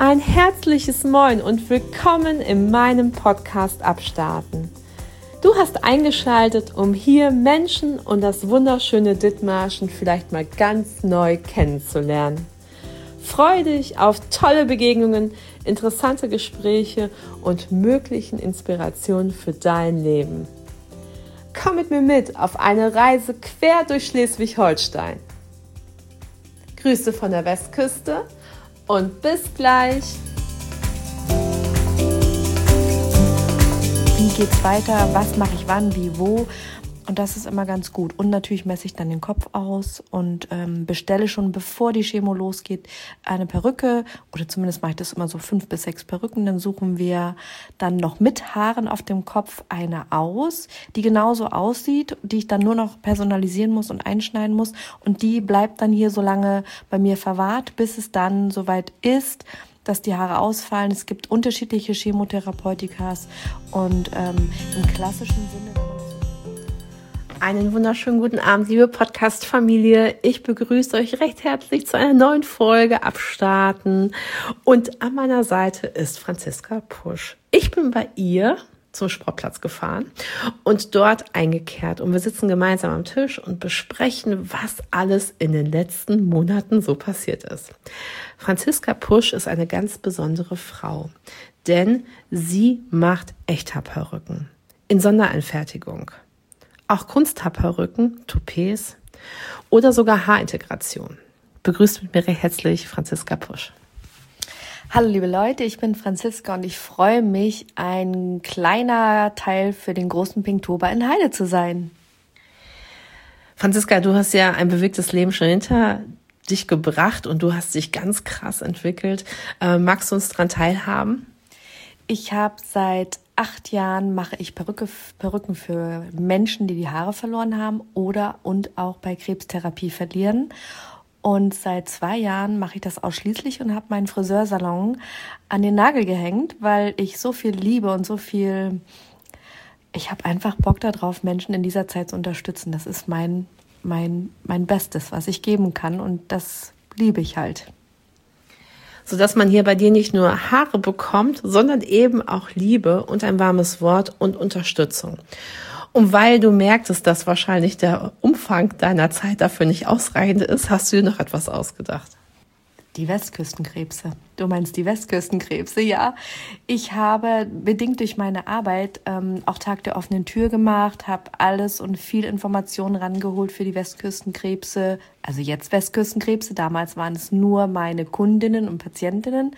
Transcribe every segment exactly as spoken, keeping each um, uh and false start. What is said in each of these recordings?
Ein herzliches Moin und willkommen in meinem Podcast Abstarten. Du hast eingeschaltet, um hier Menschen und das wunderschöne Dithmarschen vielleicht mal ganz neu kennenzulernen. Freue dich auf tolle Begegnungen, interessante Gespräche und möglichen Inspirationen für dein Leben. Komm mit mir mit auf eine Reise quer durch Schleswig-Holstein. Grüße von der Westküste und bis gleich. Wie geht's weiter? Was mache ich wann, wie, wo? Und das ist immer ganz gut. Und natürlich messe ich dann den Kopf aus und ähm, bestelle schon, bevor die Chemo losgeht, eine Perücke. Oder zumindest mache ich das immer so fünf bis sechs Perücken. Dann suchen wir dann noch mit Haaren auf dem Kopf eine aus, die genauso aussieht, die ich dann nur noch personalisieren muss und einschneiden muss. Und die bleibt dann hier so lange bei mir verwahrt, bis es dann soweit ist, dass die Haare ausfallen. Es gibt unterschiedliche Chemotherapeutikas und ähm, im klassischen Sinne... Einen wunderschönen guten Abend, liebe Podcast-Familie. Ich begrüße euch recht herzlich zu einer neuen Folge Abstarten. Und an meiner Seite ist Franziska Pusch. Ich bin bei ihr zum Sportplatz gefahren und dort eingekehrt. Und wir sitzen gemeinsam am Tisch und besprechen, was alles in den letzten Monaten so passiert ist. Franziska Pusch ist eine ganz besondere Frau, denn sie macht Echthaarperücken in Sondereinfertigung. Auch Kunsthaarperücken, Toupets oder sogar Haarintegration. Begrüßt mit mir recht herzlich Franziska Pusch. Hallo liebe Leute, ich bin Franziska und ich freue mich, ein kleiner Teil für den großen Pinktober in Heide zu sein. Franziska, du hast ja ein bewegtes Leben schon hinter dich gebracht und du hast dich ganz krass entwickelt. Äh, magst du uns daran teilhaben? Ich habe seit acht Jahren mache ich Perücke, Perücken für Menschen, die die Haare verloren haben oder und auch bei Krebstherapie verlieren. Und seit zwei Jahren mache ich das ausschließlich und habe meinen Friseursalon an den Nagel gehängt, weil ich so viel liebe und so viel, ich habe einfach Bock darauf, Menschen in dieser Zeit zu unterstützen. Das ist mein, mein, mein Bestes, was ich geben kann und das liebe ich halt. Sodass man hier bei dir nicht nur Haare bekommt, sondern eben auch Liebe und ein warmes Wort und Unterstützung. Und weil du merktest, dass wahrscheinlich der Umfang deiner Zeit dafür nicht ausreichend ist, hast du dir noch etwas ausgedacht. Die Westküstenkrebse. Du meinst die Westküstenkrebse, ja. Ich habe bedingt durch meine Arbeit ähm, auch Tag der offenen Tür gemacht, habe alles und viel Informationen rangeholt für die Westküstenkrebse. Also jetzt Westküstenkrebse, damals waren es nur meine Kundinnen und Patientinnen.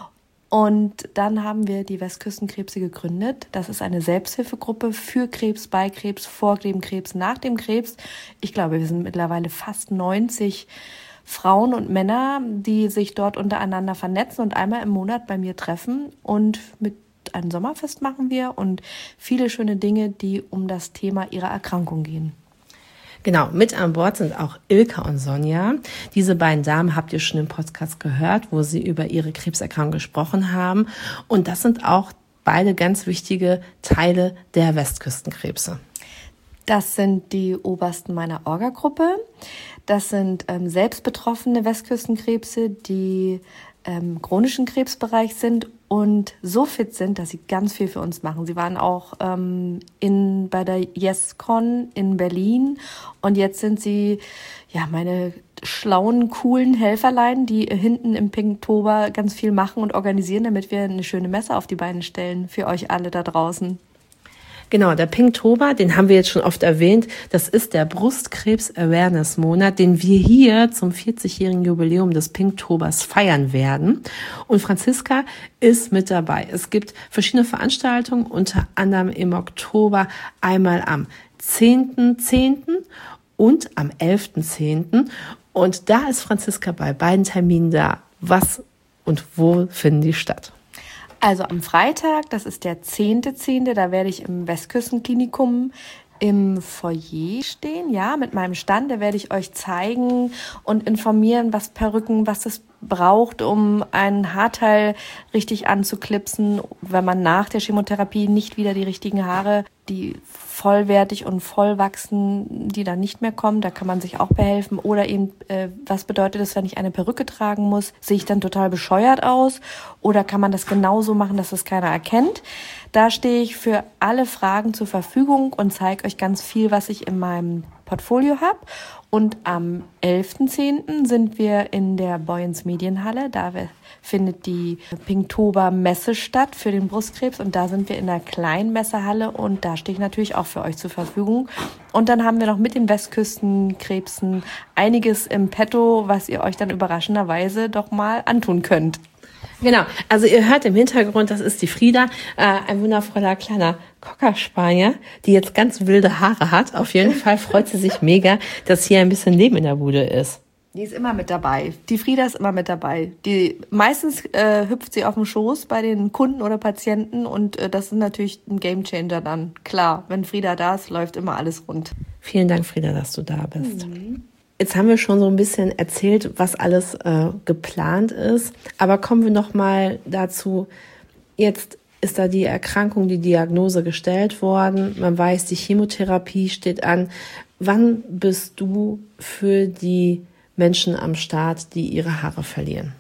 Und dann haben wir die Westküstenkrebse gegründet. Das ist eine Selbsthilfegruppe für Krebs, bei Krebs, vor dem Krebs, nach dem Krebs. Ich glaube, wir sind mittlerweile fast neunzig Frauen und Männer, die sich dort untereinander vernetzen und einmal im Monat bei mir treffen. Und mit einem Sommerfest machen wir und viele schöne Dinge, die um das Thema ihrer Erkrankung gehen. Genau, mit an Bord sind auch Ilka und Sonja. Diese beiden Damen habt ihr schon im Podcast gehört, wo sie über ihre Krebserkrankung gesprochen haben. Und das sind auch beide ganz wichtige Teile der Westküstenkrebse. Das sind die Obersten meiner Orga-Gruppe. Das sind ähm, selbstbetroffene Westküstenkrebse, die im chronischen Krebsbereich sind und so fit sind, dass sie ganz viel für uns machen. Sie waren auch ähm, in, bei der YesCon in Berlin und jetzt sind sie ja meine schlauen, coolen Helferlein, die hinten im Pinktober ganz viel machen und organisieren, damit wir eine schöne Messe auf die Beine stellen für euch alle da draußen. Genau, der Pinktober, den haben wir jetzt schon oft erwähnt, das ist der Brustkrebs-Awareness-Monat, den wir hier zum vierzigjährigen Jubiläum des Pinktobers feiern werden. Und Franziska ist mit dabei. Es gibt verschiedene Veranstaltungen, unter anderem im Oktober einmal am zehnten zehnten und am elften zehnten Und da ist Franziska bei beiden Terminen da. Was und wo finden die statt? Also am Freitag, das ist der zehnte zehnte, da werde ich im Westküstenklinikum im Foyer stehen, ja, mit meinem Stand. Da werde ich euch zeigen und informieren, was Perücken, was das braucht, um ein Haarteil richtig anzuklipsen, wenn man nach der Chemotherapie nicht wieder die richtigen Haare, die vollwertig und voll wachsen, die dann nicht mehr kommen, da kann man sich auch behelfen. Oder eben, äh, was bedeutet es, wenn ich eine Perücke tragen muss? Sehe ich dann total bescheuert aus? Oder kann man das genauso machen, dass es keiner erkennt? Da stehe ich für alle Fragen zur Verfügung und zeige euch ganz viel, was ich in meinem Portfolio habe. Und am elften zehnten sind wir in der Boyens Medienhalle. Da findet die Pinktober Messe statt für den Brustkrebs. Und da sind wir in der kleinen Messehalle und da stehe ich natürlich auch für euch zur Verfügung. Und dann haben wir noch mit den Westküstenkrebsen einiges im Petto, was ihr euch dann überraschenderweise doch mal antun könnt. Genau, also ihr hört im Hintergrund, das ist die Frieda, äh, ein wundervoller kleiner Cocker-Spanier, die jetzt ganz wilde Haare hat. Auf jeden Fall freut sie sich mega, dass hier ein bisschen Leben in der Bude ist. Die ist immer mit dabei. Die Frieda ist immer mit dabei. Die meistens äh, hüpft sie auf dem Schoß bei den Kunden oder Patienten und äh, das ist natürlich ein Gamechanger dann. Klar, wenn Frieda da ist, läuft immer alles rund. Vielen Dank, Frieda, dass du da bist. Mhm. Jetzt haben wir schon so ein bisschen erzählt, was alles äh, geplant ist. Aber kommen wir noch mal dazu, jetzt ist da die Erkrankung, die Diagnose gestellt worden. Man weiß, die Chemotherapie steht an. Wann bist du für die Menschen am Start, die ihre Haare verlieren?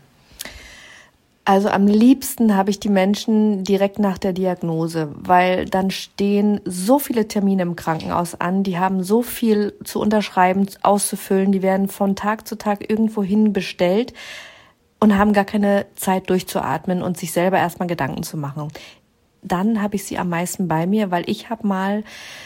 Also am liebsten habe ich die Menschen direkt nach der Diagnose, weil dann stehen so viele Termine im Krankenhaus an, die haben so viel zu unterschreiben, auszufüllen, die werden von Tag zu Tag irgendwo hin bestellt und haben gar keine Zeit durchzuatmen und sich selber erstmal Gedanken zu machen. Dann habe ich sie am meisten bei mir, weil ich habe mal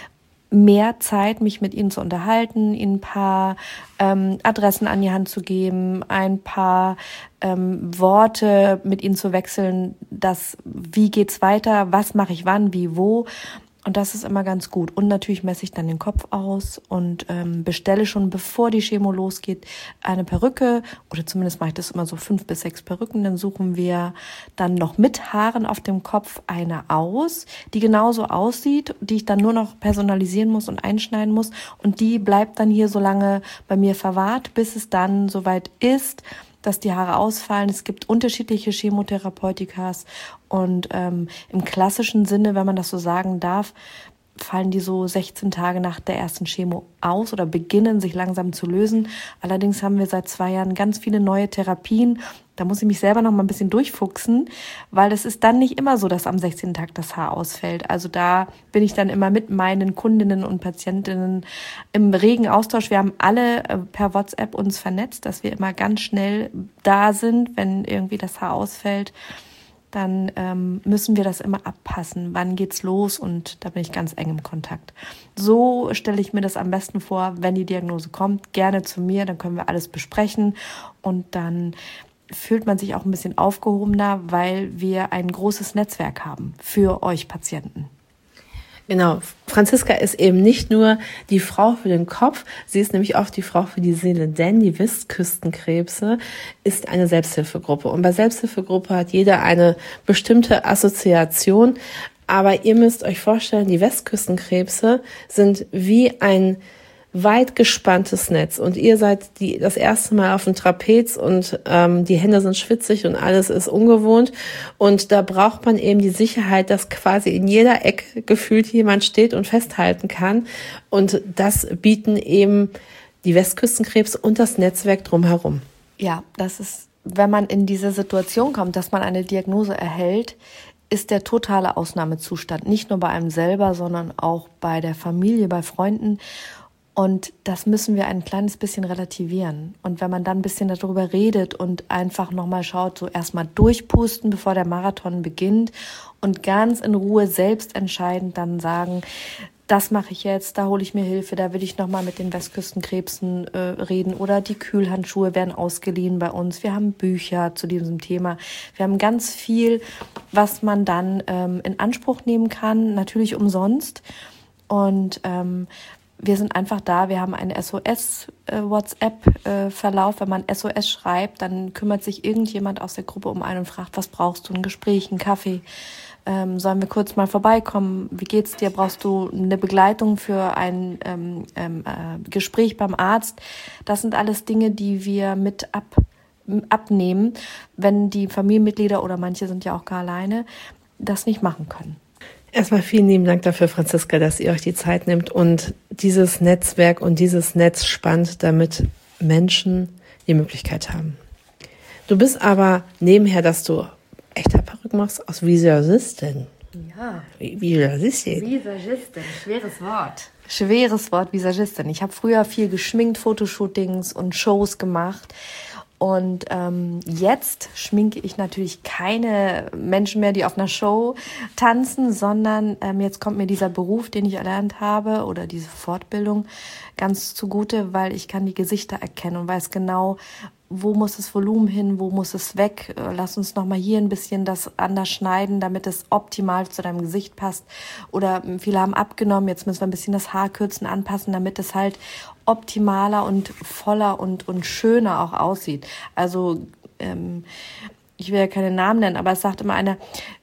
mehr Zeit, mich mit ihnen zu unterhalten, ihnen ein paar ähm, Adressen an die Hand zu geben, ein paar ähm, Worte mit ihnen zu wechseln, das, wie geht's weiter, was mache ich wann, wie, wo. Und das ist immer ganz gut. Und natürlich messe ich dann den Kopf aus und ähm, bestelle schon, bevor die Chemo losgeht, eine Perücke. Oder zumindest mache ich das immer so fünf bis sechs Perücken. Dann suchen wir dann noch mit Haaren auf dem Kopf eine aus, die genauso aussieht, die ich dann nur noch personalisieren muss und einschneiden muss. Und die bleibt dann hier so lange bei mir verwahrt, bis es dann soweit ist, dass die Haare ausfallen. Es gibt unterschiedliche Chemotherapeutikas und ähm, im klassischen Sinne, wenn man das so sagen darf, fallen die so sechzehn Tage nach der ersten Chemo aus oder beginnen sich langsam zu lösen. Allerdings haben wir seit zwei Jahren ganz viele neue Therapien. Da muss ich mich selber noch mal ein bisschen durchfuchsen, weil es ist dann nicht immer so, dass am sechzehnten Tag das Haar ausfällt. Also da bin ich dann immer mit meinen Kundinnen und Patientinnen im regen Austausch. Wir haben alle per WhatsApp uns vernetzt, dass wir immer ganz schnell da sind, wenn irgendwie das Haar ausfällt. Dann ähm, müssen wir das immer abpassen. Wann geht's los? Und da bin ich ganz eng im Kontakt. So stelle ich mir das am besten vor, wenn die Diagnose kommt, gerne zu mir, dann können wir alles besprechen und dann fühlt man sich auch ein bisschen aufgehobener, weil wir ein großes Netzwerk haben für euch Patienten. Genau, Franziska ist eben nicht nur die Frau für den Kopf, sie ist nämlich auch die Frau für die Seele, denn die Westküstenkrebse ist eine Selbsthilfegruppe. Und bei Selbsthilfegruppe hat jeder eine bestimmte Assoziation, aber ihr müsst euch vorstellen, die Westküstenkrebse sind wie ein weit gespanntes Netz und ihr seid die das erste Mal auf dem Trapez und ähm, die Hände sind schwitzig und alles ist ungewohnt und da braucht man eben die Sicherheit, dass quasi in jeder Ecke gefühlt jemand steht und festhalten kann und das bieten eben die Westküstenkrebs und das Netzwerk drumherum. Ja, das ist, wenn man in diese Situation kommt, dass man eine Diagnose erhält, ist der totale Ausnahmezustand, nicht nur bei einem selber, sondern auch bei der Familie, bei Freunden. Und das müssen wir ein kleines bisschen relativieren. Und wenn man dann ein bisschen darüber redet und einfach nochmal schaut, so erstmal durchpusten, bevor der Marathon beginnt und ganz in Ruhe selbst entscheidend dann sagen, das mache ich jetzt, da hole ich mir Hilfe, da will ich nochmal mit den Westküstenkrebsen äh, reden oder die Kühlhandschuhe werden ausgeliehen bei uns. Wir haben Bücher zu diesem Thema. Wir haben ganz viel, was man dann ähm, in Anspruch nehmen kann, natürlich umsonst. Und ähm, wir sind einfach da, wir haben einen S O S-WhatsApp-Verlauf. Wenn man S O S schreibt, dann kümmert sich irgendjemand aus der Gruppe um einen und fragt, was brauchst du, ein Gespräch, einen Kaffee? Ähm, sollen wir kurz mal vorbeikommen? Wie geht's dir? Brauchst du eine Begleitung für ein ähm, ähm, äh, Gespräch beim Arzt? Das sind alles Dinge, die wir mit abnehmen, wenn die Familienmitglieder oder manche sind ja auch gar alleine, das nicht machen können. Erstmal vielen lieben Dank dafür, Franziska, dass ihr euch die Zeit nehmt und dieses Netzwerk und dieses Netz spannt, damit Menschen die Möglichkeit haben. Du bist aber nebenher, dass du echter Perücken machst, aus Visagistin. Ja. Visagistin. Visagistin, schweres Wort. Schweres Wort, Visagistin. Ich habe früher viel geschminkt, Fotoshootings und Shows gemacht. Und ähm, jetzt schminke ich natürlich keine Menschen mehr, die auf einer Show tanzen, sondern ähm, jetzt kommt mir dieser Beruf, den ich erlernt habe, oder diese Fortbildung ganz zugute, weil ich kann die Gesichter erkennen und weiß genau, wo muss das Volumen hin, wo muss es weg. Lass uns nochmal hier ein bisschen das anders schneiden, damit es optimal zu deinem Gesicht passt. Oder viele haben abgenommen, jetzt müssen wir ein bisschen das Haar kürzen, anpassen, damit es halt optimaler und voller und, und schöner auch aussieht. Also ähm, ich will ja keine Namen nennen, aber es sagt immer einer,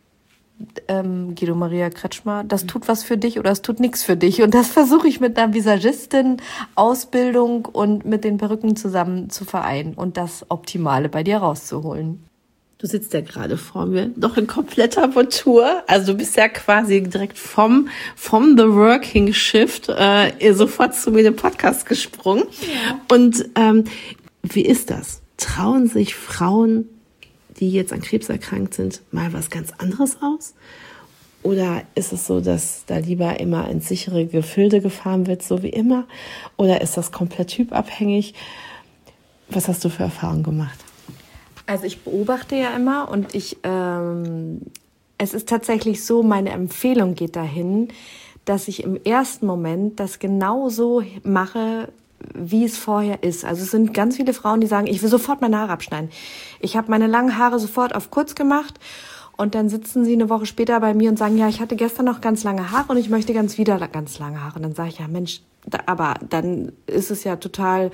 ähm, Guido Maria Kretschmer, das tut was für dich oder es tut nichts für dich. Und das versuche ich mit einer Visagistin-Ausbildung und mit den Perücken zusammen zu vereinen und das Optimale bei dir rauszuholen. Du sitzt ja gerade vor mir, doch in kompletter Montur. Also du bist ja quasi direkt vom vom The Working Shift äh, sofort zu mir in den Podcast gesprungen. Ja. Und ähm, wie ist das? Trauen sich Frauen, die jetzt an Krebs erkrankt sind, mal was ganz anderes aus? Oder ist es so, dass da lieber immer ins sichere Gefilde gefahren wird, so wie immer? Oder ist das komplett typabhängig? Was hast du für Erfahrungen gemacht? Also ich beobachte ja immer und ich, ähm, es ist tatsächlich so, meine Empfehlung geht dahin, dass ich im ersten Moment das genauso mache, wie es vorher ist. Also es sind ganz viele Frauen, die sagen, ich will sofort meine Haare abschneiden. Ich habe meine langen Haare sofort auf kurz gemacht und dann sitzen sie eine Woche später bei mir und sagen, ja, ich hatte gestern noch ganz lange Haare und ich möchte ganz wieder ganz lange Haare. Und dann sage ich, ja Mensch, da, aber dann ist es ja total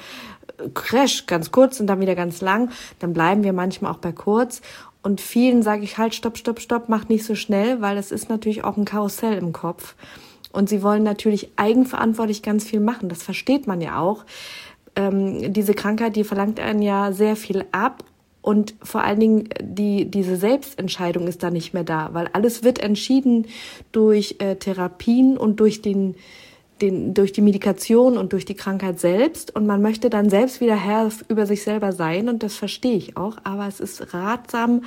crash, ganz kurz und dann wieder ganz lang. Dann bleiben wir manchmal auch bei kurz. Und vielen sage ich halt, stopp, stopp, stopp, mach nicht so schnell, weil es ist natürlich auch ein Karussell im Kopf. Und sie wollen natürlich eigenverantwortlich ganz viel machen. Das versteht man ja auch. Ähm, diese Krankheit, die verlangt einen ja sehr viel ab. Und vor allen Dingen die diese Selbstentscheidung ist da nicht mehr da. Weil alles wird entschieden durch äh, Therapien und durch den, den durch die Medikation und durch die Krankheit selbst. Und man möchte dann selbst wieder Herr über sich selber sein. Und das verstehe ich auch. Aber es ist ratsam,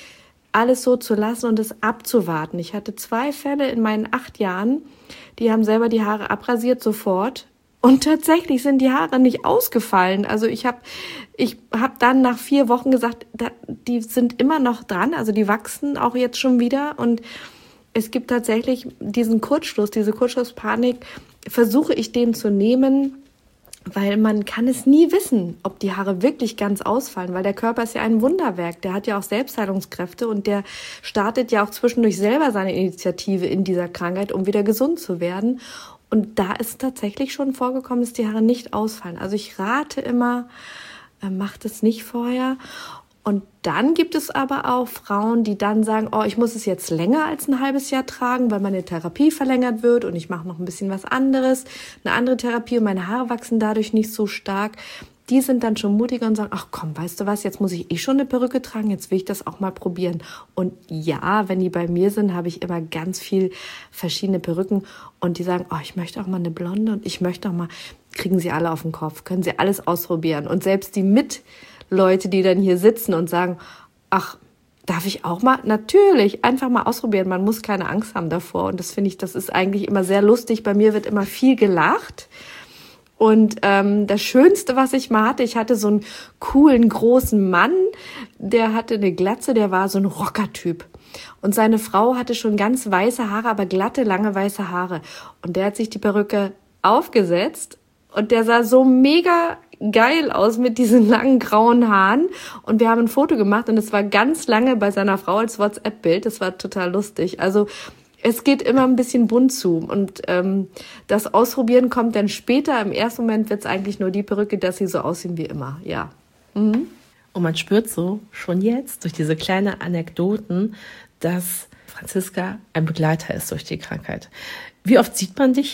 alles so zu lassen und es abzuwarten. Ich hatte zwei Fälle in meinen acht Jahren, die haben selber die Haare abrasiert sofort und tatsächlich sind die Haare nicht ausgefallen. Also ich habe ich hab dann nach vier Wochen gesagt, da, die sind immer noch dran, also die wachsen auch jetzt schon wieder und es gibt tatsächlich diesen Kurzschluss, diese Kurzschlusspanik, versuche ich dem zu nehmen, weil man kann es nie wissen, ob die Haare wirklich ganz ausfallen, weil der Körper ist ja ein Wunderwerk, der hat ja auch Selbstheilungskräfte und der startet ja auch zwischendurch selber seine Initiative in dieser Krankheit, um wieder gesund zu werden. Und da ist tatsächlich schon vorgekommen, dass die Haare nicht ausfallen. Also ich rate immer, äh, macht es nicht vorher. Und dann gibt es aber auch Frauen, die dann sagen, oh, ich muss es jetzt länger als ein halbes Jahr tragen, weil meine Therapie verlängert wird und ich mache noch ein bisschen was anderes, eine andere Therapie und meine Haare wachsen dadurch nicht so stark. Die sind dann schon mutiger und sagen, ach komm, weißt du was, jetzt muss ich eh schon eine Perücke tragen, jetzt will ich das auch mal probieren. Und ja, wenn die bei mir sind, habe ich immer ganz viel verschiedene Perücken und die sagen, oh, ich möchte auch mal eine Blonde und ich möchte auch mal, kriegen sie alle auf den Kopf, können sie alles ausprobieren. Und selbst die mit Leute, die dann hier sitzen und sagen, ach, darf ich auch mal? Natürlich, einfach mal ausprobieren. Man muss keine Angst haben davor. Und das finde ich, das ist eigentlich immer sehr lustig. Bei mir wird immer viel gelacht. Und ähm, das Schönste, was ich mal hatte, ich hatte so einen coolen, großen Mann, der hatte eine Glatze, der war so ein Rockertyp. Und seine Frau hatte schon ganz weiße Haare, aber glatte, lange weiße Haare. Und der hat sich die Perücke aufgesetzt und der sah so mega geil aus mit diesen langen grauen Haaren und wir haben ein Foto gemacht und es war ganz lange bei seiner Frau als WhatsApp-Bild, das war total lustig. Also es geht immer ein bisschen bunt zu und ähm, das Ausprobieren kommt dann später. Im ersten Moment wird es eigentlich nur die Perücke, dass sie so aussehen wie immer, ja. Mhm. Und man spürt so schon jetzt durch diese kleinen Anekdoten, dass Franziska ein Begleiter ist durch die Krankheit. Wie oft sieht man dich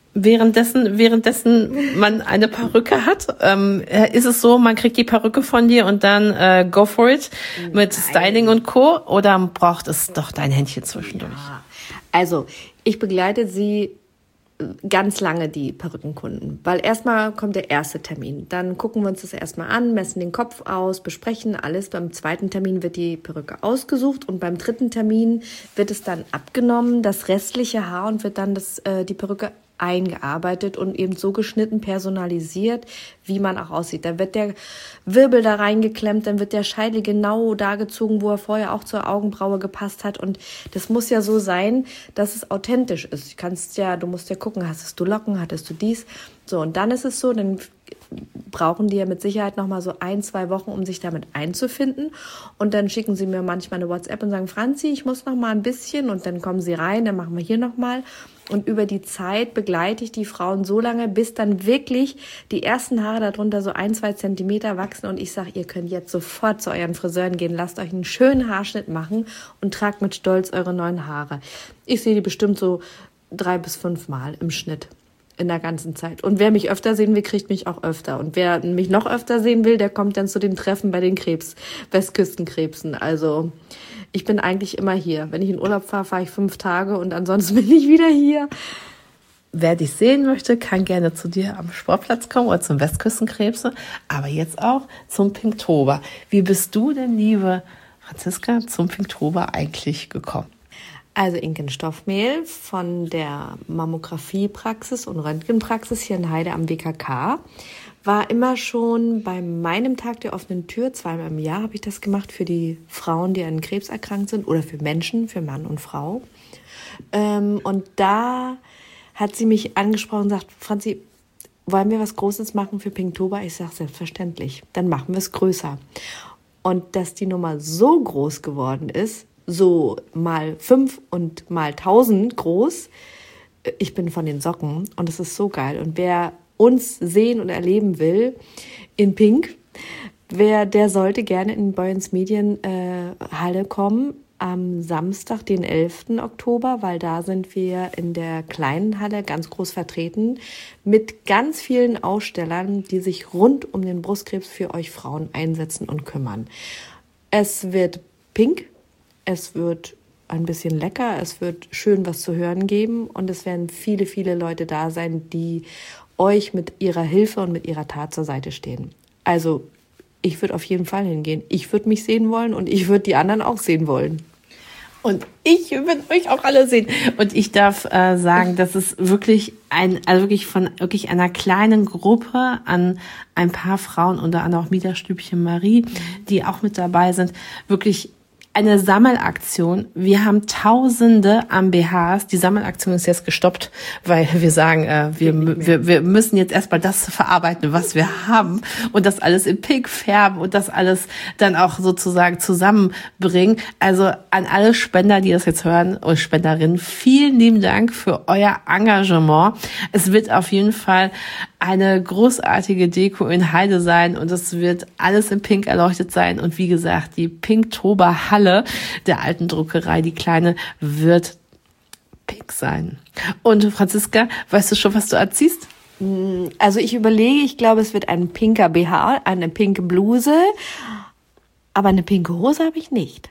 währenddessen, währenddessen man eine Perücke hat? Ähm, ist es so, man kriegt die Perücke von dir und dann äh, go for it mit Nein. Styling und Co. Oder braucht es doch dein Händchen zwischendurch? Ja. Also, ich begleite sie ganz lange, die Perückenkunden, weil erstmal kommt der erste Termin. Dann gucken wir uns das erstmal an, messen den Kopf aus, besprechen alles. Beim zweiten Termin wird die Perücke ausgesucht und beim dritten Termin wird es dann abgenommen, das restliche Haar, und wird dann das, äh, die Perücke eingearbeitet und eben so geschnitten, personalisiert, wie man auch aussieht. Da wird der Wirbel da reingeklemmt, dann wird der Scheitel genau da gezogen, wo er vorher auch zur Augenbraue gepasst hat. Und das muss ja so sein, dass es authentisch ist. Du kannst ja, du musst ja gucken, hattest du Locken, hattest du dies? So, und dann ist es so, dann brauchen die ja mit Sicherheit noch mal so ein, zwei Wochen, um sich damit einzufinden. Und dann schicken sie mir manchmal eine WhatsApp und sagen, Franzi, ich muss noch mal ein bisschen. Und dann kommen sie rein, dann machen wir hier noch mal. Und über die Zeit begleite ich die Frauen so lange, bis dann wirklich die ersten Haare darunter so ein, zwei Zentimeter wachsen. Und ich sage, ihr könnt jetzt sofort zu euren Friseuren gehen, lasst euch einen schönen Haarschnitt machen und tragt mit Stolz eure neuen Haare. Ich sehe die bestimmt so drei bis fünf Mal im Schnitt in der ganzen Zeit. Und wer mich öfter sehen will, kriegt mich auch öfter. Und wer mich noch öfter sehen will, der kommt dann zu den Treffen bei den Krebs, Westküstenkrebsen. Also ich bin eigentlich immer hier. Wenn ich in Urlaub fahre, fahre ich fünf Tage und ansonsten bin ich wieder hier. Wer dich sehen möchte, kann gerne zu dir am Sportplatz kommen oder zum Westküstenkrebse, aber jetzt auch zum Pinktober. Wie bist du denn, liebe Franziska, zum Pinktober eigentlich gekommen? Also Inken Stoffmehl von der Mammografiepraxis und Röntgenpraxis hier in Heide am W K K war immer schon bei meinem Tag der offenen Tür, zweimal im Jahr habe ich das gemacht für die Frauen, die an Krebs erkrankt sind oder für Menschen, für Mann und Frau. Und da hat sie mich angesprochen und sagt, Franzi, wollen wir was Großes machen für Pinktober? Ich sage, selbstverständlich, dann machen wir es größer. Und dass die Nummer so groß geworden ist, so mal fünf und mal tausend groß. Ich bin von den Socken und es ist so geil. Und wer uns sehen und erleben will in Pink, wer, der sollte gerne in Boyens Medienhalle äh, kommen am Samstag, den elften Oktober, weil da sind wir in der kleinen Halle ganz groß vertreten mit ganz vielen Ausstellern, die sich rund um den Brustkrebs für euch Frauen einsetzen und kümmern. Es wird pink. Es wird ein bisschen lecker, es wird schön was zu hören geben und es werden viele, viele Leute da sein, die euch mit ihrer Hilfe und mit ihrer Tat zur Seite stehen. Also ich würde auf jeden Fall hingehen. Ich würde mich sehen wollen und ich würde die anderen auch sehen wollen. Und ich würde euch auch alle sehen. Und ich darf äh, sagen, dass es wirklich ein, also wirklich von wirklich einer kleinen Gruppe an ein paar Frauen, unter anderem auch Miederstübchen Marie, die auch mit dabei sind, wirklich eine Sammelaktion. Wir haben Tausende an B Hs. Die Sammelaktion ist jetzt gestoppt, weil wir sagen, äh, wir, wir, wir müssen jetzt erstmal das verarbeiten, was wir haben und das alles in Pink färben und das alles dann auch sozusagen zusammenbringen. Also an alle Spender, die das jetzt hören und Spenderinnen, vielen lieben Dank für euer Engagement. Es wird auf jeden Fall eine großartige Deko in Heide sein und es wird alles in Pink erleuchtet sein. Und wie gesagt, die Pinktober Halle der alten Druckerei, die kleine, wird pink sein. Und Franziska, weißt du schon, was du anziehst? Also ich überlege, ich glaube, es wird ein pinker B H, eine pinke Bluse, aber eine pinke Hose habe ich nicht.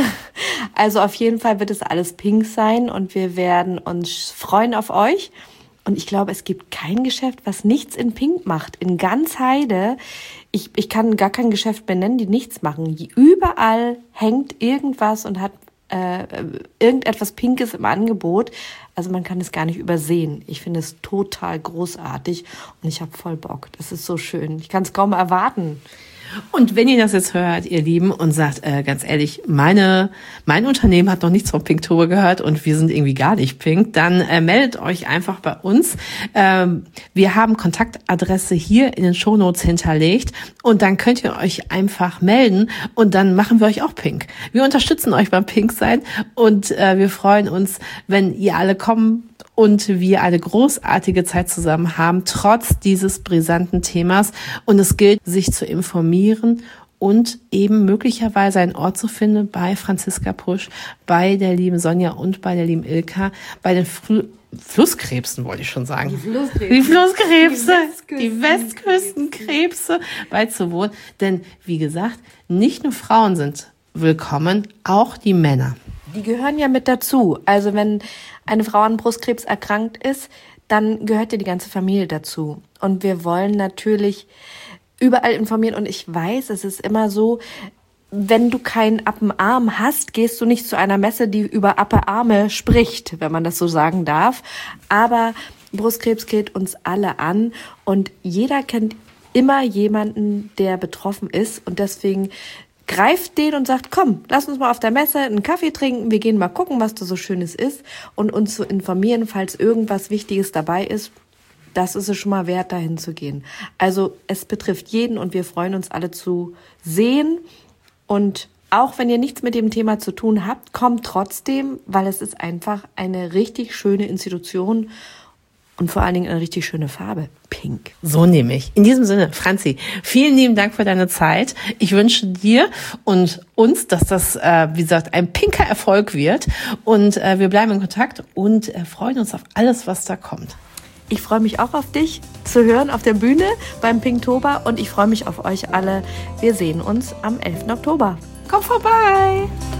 Also auf jeden Fall wird es alles pink sein und wir werden uns freuen auf euch. Und ich glaube, es gibt kein Geschäft, was nichts in Pink macht. In ganz Heide, ich, ich kann gar kein Geschäft benennen, die nichts machen. Überall hängt irgendwas und hat äh, irgendetwas Pinkes im Angebot. Also man kann es gar nicht übersehen. Ich finde es total großartig und ich habe voll Bock. Das ist so schön. Ich kann es kaum erwarten. Und wenn ihr das jetzt hört, ihr Lieben, und sagt, äh, ganz ehrlich, meine mein Unternehmen hat noch nichts von Pinktober gehört und wir sind irgendwie gar nicht pink, dann äh, meldet euch einfach bei uns. Ähm, wir haben Kontaktadresse hier in den Shownotes hinterlegt und dann könnt ihr euch einfach melden und dann machen wir euch auch pink. Wir unterstützen euch beim Pink sein und äh, wir freuen uns, wenn ihr alle kommen und wir eine großartige Zeit zusammen haben, trotz dieses brisanten Themas. Und es gilt, sich zu informieren und eben möglicherweise einen Ort zu finden bei Franziska Pusch, bei der lieben Sonja und bei der lieben Ilka, bei den Früh Flusskrebsen, wollte ich schon sagen. Die Flusskrebse. Die Flusskrebse. Die Die Westküstenkrebse beizuwohnen. Denn, wie gesagt, nicht nur Frauen sind willkommen, auch die Männer. Die gehören ja mit dazu. Also wenn eine Frau an Brustkrebs erkrankt ist, dann gehört ja die ganze Familie dazu. Und wir wollen natürlich überall informieren. Und ich weiß, es ist immer so, wenn du keinen Appenarm hast, gehst du nicht zu einer Messe, die über Appenarme spricht, wenn man das so sagen darf. Aber Brustkrebs geht uns alle an und jeder kennt immer jemanden, der betroffen ist. Und deswegen greift den und sagt, komm, lass uns mal auf der Messe einen Kaffee trinken. Wir gehen mal gucken, was da so Schönes ist und uns zu informieren, falls irgendwas Wichtiges dabei ist. Das ist es schon mal wert, dahin zu gehen. Also es betrifft jeden und wir freuen uns alle zu sehen. Und auch wenn ihr nichts mit dem Thema zu tun habt, kommt trotzdem, weil es ist einfach eine richtig schöne Institution und vor allen Dingen eine richtig schöne Farbe. Pink. So nehme ich. In diesem Sinne, Franzi, vielen lieben Dank für deine Zeit. Ich wünsche dir und uns, dass das, äh, wie gesagt, ein pinker Erfolg wird. Und äh, wir bleiben in Kontakt und äh, freuen uns auf alles, was da kommt. Ich freue mich auch auf dich zu hören auf der Bühne beim Pinktober und ich freue mich auf euch alle. Wir sehen uns am elften Oktober. Komm vorbei!